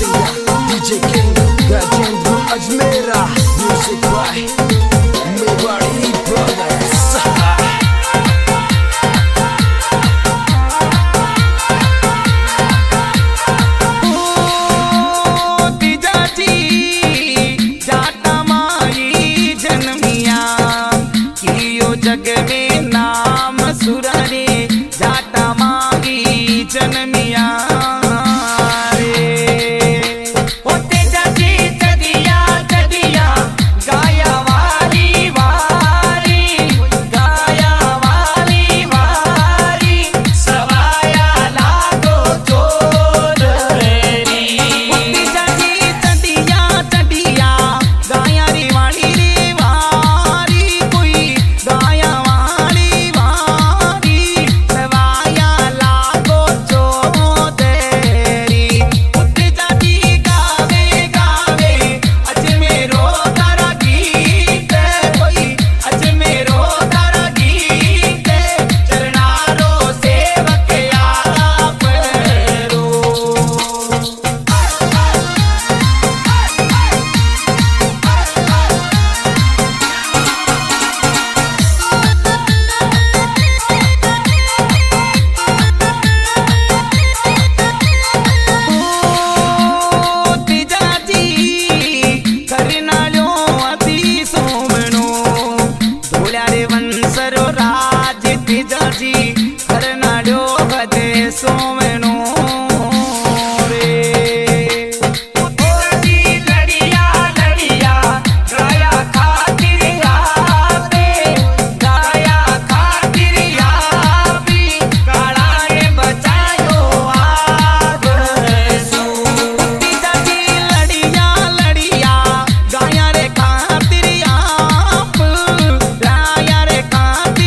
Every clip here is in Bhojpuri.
singer, DJ King, Gajendra Ajmera, music by Mewari Brothers. जग में नाम सुरारे जाटा मांगी जनमिया रे ओ तेजा जी जदिया जदिया गाया वाली वारी गाया वाली वारी सवाया लागो जोर री ओ तेजा जी जदिया जदिया गाया री वाली रे वारी कोई गाया जी करनाडो बदे सोमनो रे ओ जी लड़िया लड़िया गाया खातिर आपे गाया खातिर आपी काला ने बचायो आग सू जी लड़िया लड़िया गाया रे खातिर आप गाया रे खातिर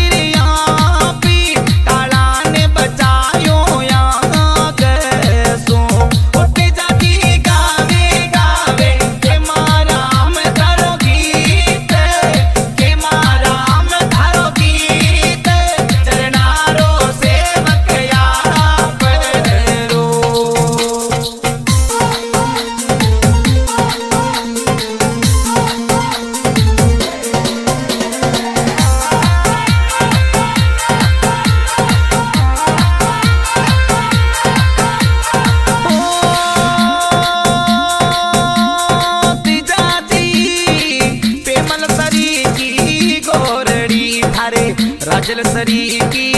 राजल सरी की